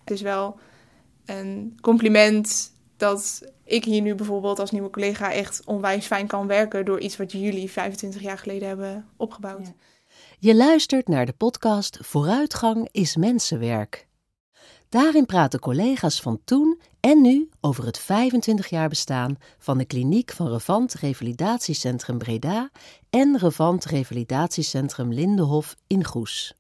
Het is wel een compliment dat ik hier nu bijvoorbeeld als nieuwe collega echt onwijs fijn kan werken door iets wat jullie 25 jaar geleden hebben opgebouwd. Ja. Je luistert naar de podcast Vooruitgang is Mensenwerk. Daarin praten collega's van toen en nu over het 25 jaar bestaan van de kliniek van Revant Revalidatiecentrum Breda en Revant Revalidatiecentrum Lindenhof in Goes.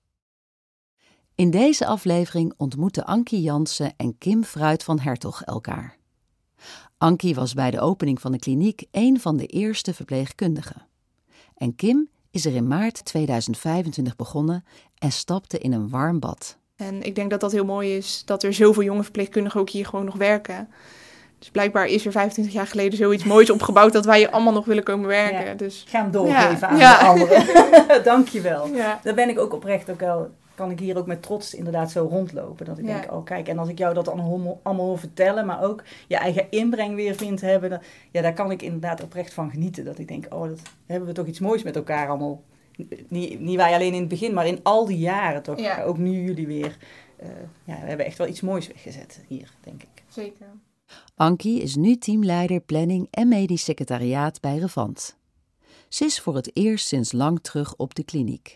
In deze aflevering ontmoeten Ankie Jansen en Kim Fruit van Hertog elkaar. Ankie was bij de opening van de kliniek een van de eerste verpleegkundigen. En Kim is er in maart 2025 begonnen en stapte in een warm bad. En ik denk dat dat heel mooi is, dat er zoveel jonge verpleegkundigen ook hier gewoon nog werken. Dus blijkbaar is er 25 jaar geleden zoiets moois opgebouwd dat wij hier allemaal nog willen komen werken. Ja. Dus, Ik ga hem doorgeven aan de anderen. Dankjewel. Ja. Daar ben ik ook oprecht ook wel, kan ik hier ook met trots inderdaad zo rondlopen. Dat ik denk, oh kijk, en als ik jou dat allemaal hoor vertellen, maar ook je eigen inbreng weer vindt hebben, daar kan ik inderdaad oprecht van genieten. Dat ik denk, oh, dat hebben we toch iets moois met elkaar allemaal. Niet wij alleen in het begin, maar in al die jaren toch. Ja. Ook nu jullie weer. We hebben echt wel iets moois weggezet hier, denk ik. Zeker. Ankie is nu teamleider planning en medisch secretariaat bij Revant. Ze is voor het eerst sinds lang terug op de kliniek.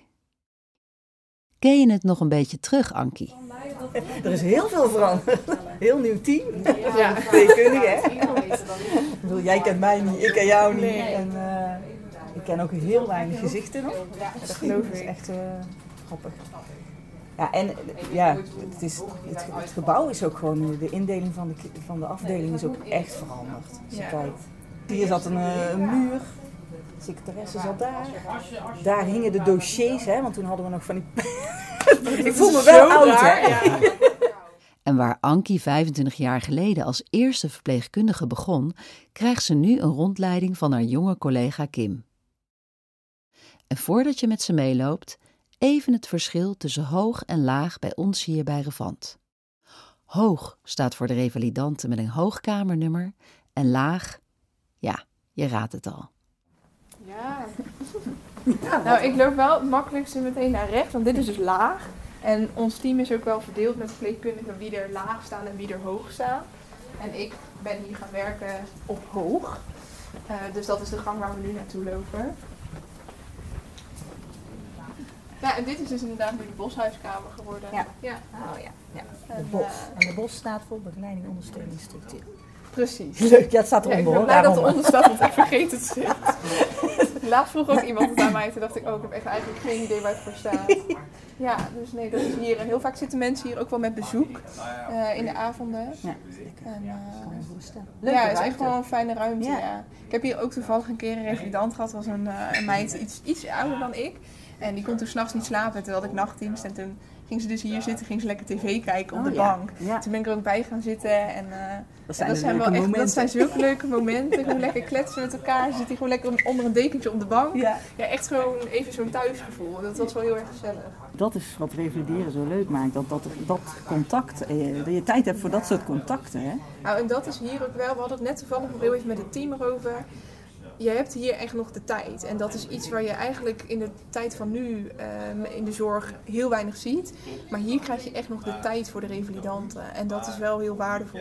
Ken je het nog een beetje terug, Ankie? Er is heel veel veranderd. Heel nieuw team. Ja. Verpleegkundige, hè? Ik bedoel, jij kent mij niet, ik ken jou niet. Nee. En ik ken ook heel weinig gezichten nog. Dat geloof Dat is ik. echt grappig. Ja, en het gebouw is ook gewoon, de indeling van de afdeling is ook echt veranderd. Als je kijkt. Hier zat een muur. De secretaresse zat daar. Daar hingen de dossiers, hè, want toen hadden we nog van die... Ik voel me wel oud, hè? Ja. En waar Ankie 25 jaar geleden als eerste verpleegkundige begon, krijgt ze nu een rondleiding van haar jonge collega Kim. En voordat je met ze meeloopt, even het verschil tussen hoog en laag bij ons hier bij Revant. Hoog staat voor de revalidanten met een hoogkamernummer en laag, ja, je raadt het al. Ja. Nou, ik loop wel het makkelijkste meteen naar rechts, want dit is dus laag. En ons team is ook wel verdeeld met verpleegkundigen wie er laag staan en wie er hoog staan. En ik ben hier gaan werken op hoog. Dus dat is de gang waar we nu naartoe lopen. Ja, en dit is dus inderdaad nu de boshuiskamer geworden. Ja. Ja. Oh ja. De En, BOS. En de BOS staat voor begeleiding ondersteuningsstructuur. Precies. Leuk, ja, het staat Ja, eronder, ik ben hoor. blij dat er Daarom. onder staat, want ik vergeet het steeds. Laatst vroeg ook iemand het aan mij, toen dacht ik, ik heb echt eigenlijk geen idee waar het voor staat. Ja, dus nee, dat is hier. En heel vaak zitten mensen hier ook wel met bezoek in de avonden. Ja, En, kan me voorstellen. ja, Leuke het is echt ruimte. gewoon een fijne ruimte. Ja. Ja. Ik heb hier ook toevallig een keer een revalidant gehad. Dat was een meid iets ouder dan ik. En die kon toen 's nachts niet slapen. Toen had ik nachtdienst. En toen ging ze dus hier zitten. Ging ze lekker tv kijken op de bank. Ja. Toen ben ik er ook bij gaan zitten. En Dat zijn, dat zijn wel echt dat zijn zulke leuke momenten. Gewoon lekker kletsen met elkaar. Zit hier gewoon lekker onder een dekentje op de bank. Ja. Ja, echt gewoon even zo'n thuisgevoel. Dat was wel heel erg gezellig. Dat is wat revalideren zo leuk maakt. Dat contact, dat je tijd hebt voor dat soort contacten. Hè? Nou, en dat is hier ook wel. We hadden het net toevallig nog heel even met het team erover. Je hebt hier echt nog de tijd. En dat is iets waar je eigenlijk in de tijd van nu in de zorg heel weinig ziet. Maar hier krijg je echt nog de tijd voor de revalidanten. En dat is wel heel waardevol.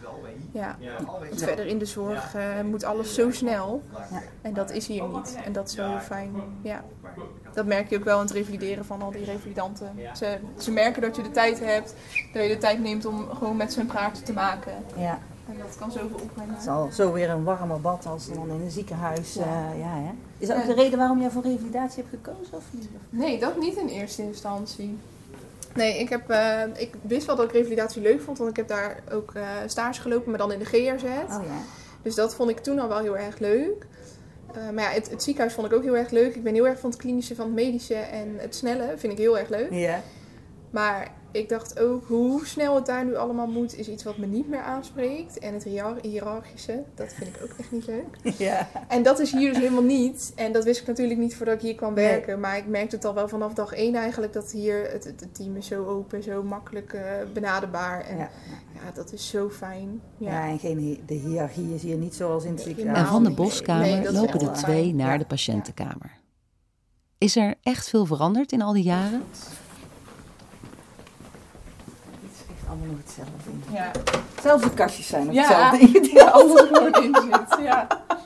Ja. Want verder in de zorg moet alles zo snel. En dat is hier niet. En dat is wel heel fijn. Ja. Dat merk je ook wel in het revalideren van al die revalidanten. Ze merken dat je de tijd hebt. Dat je de tijd neemt om gewoon met ze een praatje te maken. Ja. En dat kan zoveel opbrengen. Het is al zo weer een warmer bad als dan in een ziekenhuis. Hè? Is dat ook de reden waarom jij voor revalidatie hebt gekozen? Of niet? Nee, dat niet in eerste instantie. Nee, ik wist wel dat ik revalidatie leuk vond, want ik heb daar ook stage gelopen, maar dan in de GRZ. Oh ja. Dus dat vond ik toen al wel heel erg leuk. Maar ja, het ziekenhuis vond ik ook heel erg leuk. Ik ben heel erg van het klinische, van het medische en het snelle vind ik heel erg leuk. Ja. Maar ik dacht ook, hoe snel het daar nu allemaal moet, is iets wat me niet meer aanspreekt. En het hiërarchische, dat vind ik ook echt niet leuk. Ja. En dat is hier dus helemaal niet. En dat wist ik natuurlijk niet voordat ik hier kwam werken. Nee. Maar ik merkte het al wel vanaf dag 1 eigenlijk, dat hier het team is zo open, zo makkelijk benaderbaar. En ja, dat is zo fijn. Ja, en de hiërarchie is hier niet zoals in het ziekenhuis. En van de boskamer lopen de twee naar de patiëntenkamer. Is er echt veel veranderd in al die jaren? allemaal nog hetzelfde in. Ja. Zelfs de kastjes zijn nog Ja, hetzelfde ingedeeld. ja, alles gewoon in zit. Ja.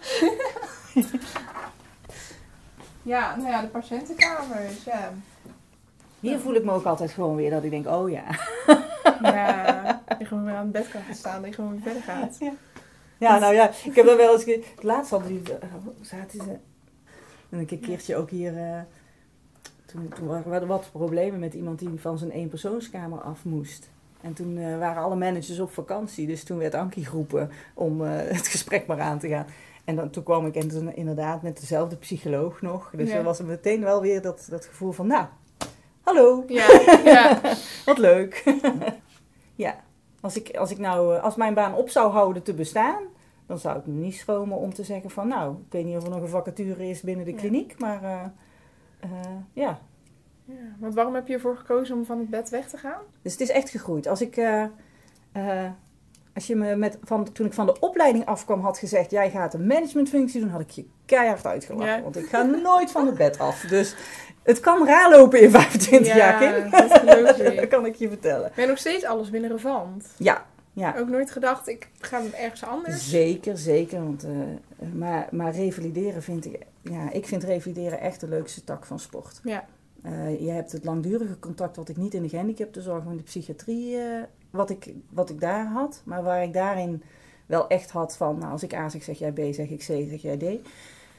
Ja, nou ja, de patiëntenkamers. Ja. Hier voel ik me ook altijd gewoon weer dat ik denk, oh ja. Ja, je gewoon weer aan het bed kan gaan staan en je gewoon weer verder gaat. Ja, nou ja, ik heb dan wel eens... Laatst hadden die... zaten ze... En een keertje ook hier... Toen waren er wat problemen met iemand die van zijn eenpersoonskamer af moest. En toen waren alle managers op vakantie. Dus toen werd Ankie geroepen om het gesprek maar aan te gaan. En toen kwam ik inderdaad met dezelfde psycholoog nog. Dus er was er meteen wel weer dat gevoel van... Nou, hallo. Ja. Wat leuk. Ja. Als mijn baan op zou houden te bestaan... Dan zou ik me niet schromen om te zeggen van... Nou, ik weet niet of er nog een vacature is binnen de kliniek. Maar ja. Ja, want waarom heb je ervoor gekozen om van het bed weg te gaan? Dus het is echt gegroeid. Als je me toen ik van de opleiding afkwam had gezegd... Jij gaat een managementfunctie doen, had ik je keihard uitgelachen. Ja. Want ik ga nooit van het bed af. Dus het kan raar lopen in 25 jaar, Kim. Dat geloof ik. Dat kan ik je vertellen. Ben je nog steeds alles binnen Relevant? Ja. Ook nooit gedacht, ik ga ergens anders? Zeker. Want, maar revalideren vind ik... Ja, ik vind revalideren echt de leukste tak van sport. Ja. Je hebt het langdurige contact wat ik niet in de gehandicaptenzorg, maar in de psychiatrie, wat ik daar had. Maar waar ik daarin wel echt had van, nou, als ik A zeg, zeg jij B, zeg ik C, zeg jij D.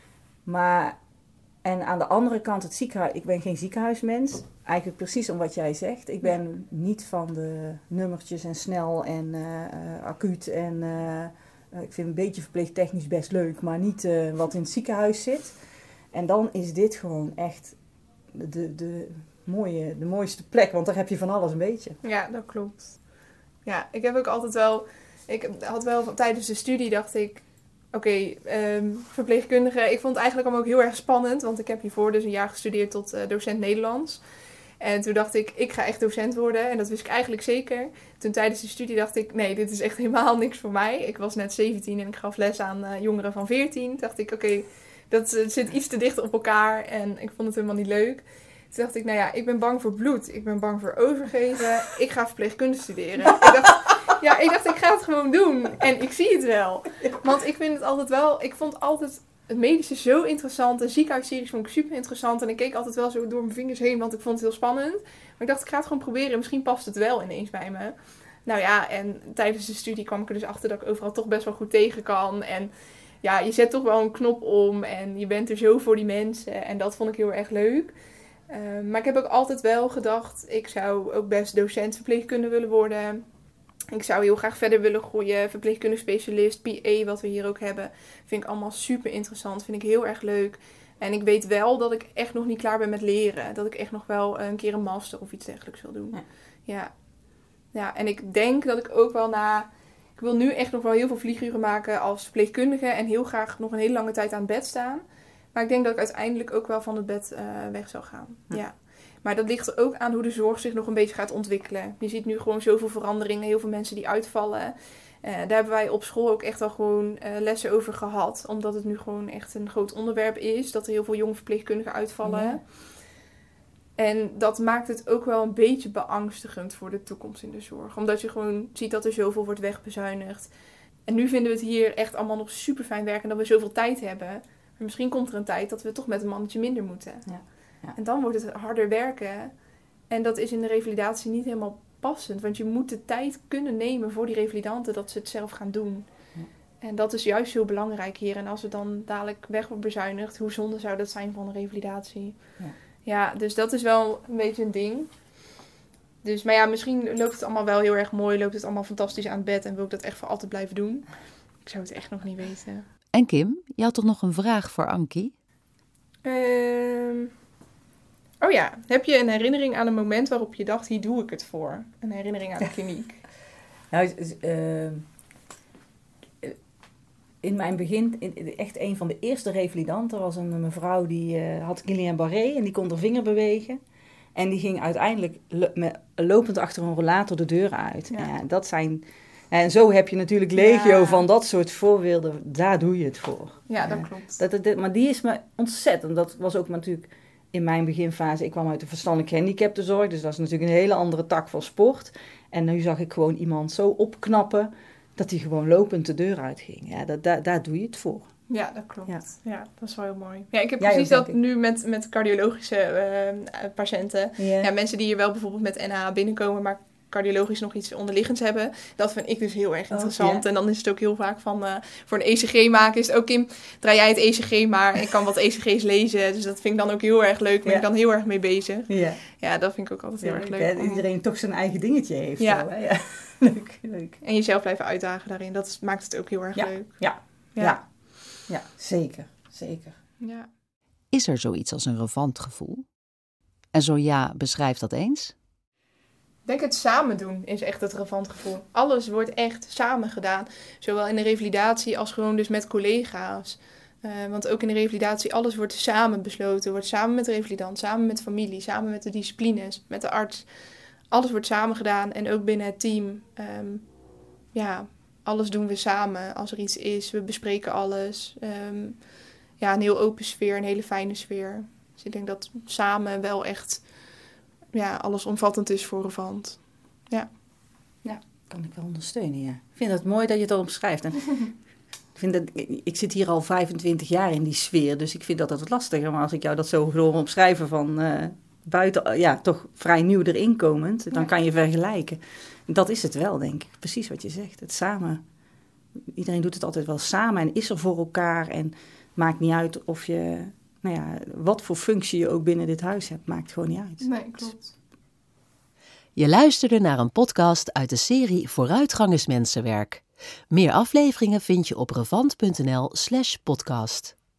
Maar, en aan de andere kant het ziekenhuis, ik ben geen ziekenhuismens. Eigenlijk precies om wat jij zegt. Ik ben niet van de nummertjes en snel en acuut en ik vind een beetje verpleegtechnisch best leuk, maar niet wat in het ziekenhuis zit. En dan is dit gewoon echt de mooiste plek, want daar heb je van alles een beetje. Ja, dat klopt. Ja, ik heb ook altijd wel... Ik had wel tijdens de studie dacht ik... Oké, verpleegkundige... Ik vond het eigenlijk allemaal ook heel erg spannend, want ik heb hiervoor dus een jaar gestudeerd tot docent Nederlands. En toen dacht ik ga echt docent worden. En dat wist ik eigenlijk zeker. Toen tijdens de studie dacht ik, nee, dit is echt helemaal niks voor mij. Ik was net 17 en ik gaf les aan jongeren van 14. Toen dacht ik, oké, dat zit iets te dicht op elkaar. En ik vond het helemaal niet leuk. Toen dacht ik, nou ja, ik ben bang voor bloed. Ik ben bang voor overgeven. Ik ga verpleegkunde studeren. Ik dacht, ik ga het gewoon doen. En ik zie het wel. Want ik vind het altijd wel... Ik vond altijd... Het medische zo interessant. De ziekenhuisseries vond ik super interessant. En ik keek altijd wel zo door mijn vingers heen, want ik vond het heel spannend. Maar ik dacht, ik ga het gewoon proberen. Misschien past het wel ineens bij me. Nou ja, en tijdens de studie kwam ik er dus achter dat ik overal toch best wel goed tegen kan. En ja, je zet toch wel een knop om. En je bent er zo voor die mensen. En dat vond ik heel erg leuk. Maar ik heb ook altijd wel gedacht, ik zou ook best docent verpleegkunde willen worden. Ik zou heel graag verder willen groeien. Verpleegkundige specialist, PA, wat we hier ook hebben. Vind ik allemaal super interessant. Vind ik heel erg leuk. En ik weet wel dat ik echt nog niet klaar ben met leren. Dat ik echt nog wel een keer een master of iets dergelijks wil doen. Ja, en ik denk dat ik ook wel Ik wil nu echt nog wel heel veel vlieguren maken als verpleegkundige. En heel graag nog een hele lange tijd aan het bed staan. Maar ik denk dat ik uiteindelijk ook wel van het bed weg zou gaan. Ja. Maar dat ligt er ook aan hoe de zorg zich nog een beetje gaat ontwikkelen. Je ziet nu gewoon zoveel veranderingen. Heel veel mensen die uitvallen. Daar hebben wij op school ook echt wel gewoon lessen over gehad. Omdat het nu gewoon echt een groot onderwerp is. Dat er heel veel jonge verpleegkundigen uitvallen. Ja. En dat maakt het ook wel een beetje beangstigend voor de toekomst in de zorg. Omdat je gewoon ziet dat er zoveel wordt wegbezuinigd. En nu vinden we het hier echt allemaal nog super fijn werken. En dat we zoveel tijd hebben. Maar misschien komt er een tijd dat we toch met een mannetje minder moeten. Ja. Ja. En dan wordt het harder werken. En dat is in de revalidatie niet helemaal passend. Want je moet de tijd kunnen nemen voor die revalidanten dat ze het zelf gaan doen. Ja. En dat is juist heel belangrijk hier. En als het dan dadelijk weg wordt bezuinigd, hoe zonde zou dat zijn van de revalidatie? Ja, dus dat is wel een beetje een ding. Dus, maar ja, misschien loopt het allemaal wel heel erg mooi. Loopt het allemaal fantastisch aan het bed. En wil ik dat echt voor altijd blijven doen. Ik zou het echt nog niet weten. En Kim, je had toch nog een vraag voor Ankie? Oh ja, heb je een herinnering aan een moment waarop je dacht, hier doe ik het voor? Een herinnering aan de kliniek? Nou, in mijn begin, echt een van de eerste revalidanten was een mevrouw die had Guillain-Barré en die kon haar vinger bewegen. En die ging uiteindelijk lopend achter een rollator de deur uit. Ja. Dat zijn... En zo heb je natuurlijk legio van dat soort voorbeelden. Daar doe je het voor. Ja, dat klopt. Maar die is me ontzettend... Dat was ook natuurlijk in mijn beginfase, ik kwam uit de verstandelijke gehandicaptenzorg, dus dat is natuurlijk een hele andere tak van sport. En nu zag ik gewoon iemand zo opknappen dat hij gewoon lopend de deur uitging. Ja, daar doe je het voor. Ja, dat klopt. Ja, dat is wel heel mooi. Ja, ik heb Jij precies ook, dat nu met cardiologische patiënten. Ja. Ja, mensen die hier wel bijvoorbeeld met NH binnenkomen, maar cardiologisch nog iets onderliggends hebben. Dat vind ik dus heel erg interessant. Ja. En dan is het ook heel vaak van, voor een ECG maken is het ook, Kim, draai jij het ECG maar. Ik kan wat ECG's lezen, dus dat vind ik dan ook heel erg leuk. Ben ik dan heel erg mee bezig. Ja. Ja, dat vind ik ook altijd heel erg leuk. Dat iedereen toch zijn eigen dingetje heeft. Ja. Zo, hè? Ja. Leuk. En jezelf blijven uitdagen daarin, dat maakt het ook heel erg leuk. Ja, zeker. Ja. Is er zoiets als een relevant gevoel? En zo ja, beschrijf dat eens. Ik denk het samen doen is echt het relevant gevoel. Alles wordt echt samen gedaan. Zowel in de revalidatie als gewoon dus met collega's. Want ook in de revalidatie, alles wordt samen besloten. Wordt samen met de revalidant, samen met familie, samen met de disciplines, met de arts. Alles wordt samen gedaan en ook binnen het team. Alles doen we samen als er iets is. We bespreken alles. Een heel open sfeer, een hele fijne sfeer. Dus ik denk dat samen wel echt allesomvattend is voor Revant. Ja. Kan ik wel ondersteunen, ja. Ik vind het mooi dat je het al omschrijft. En ik zit hier al 25 jaar in die sfeer, dus ik vind dat wat lastiger. Maar als ik jou dat zo hoor omschrijven van buiten, toch vrij nieuw erin komend, dan kan je vergelijken. Dat is het wel, denk ik. Precies wat je zegt. Het samen. Iedereen doet het altijd wel samen en is er voor elkaar. En maakt niet uit of je, wat voor functie je ook binnen dit huis hebt, maakt gewoon niet uit. Nee, klopt. Je luisterde naar een podcast uit de serie Vooruitgang is Mensenwerk. Meer afleveringen vind je op revant.nl/podcast.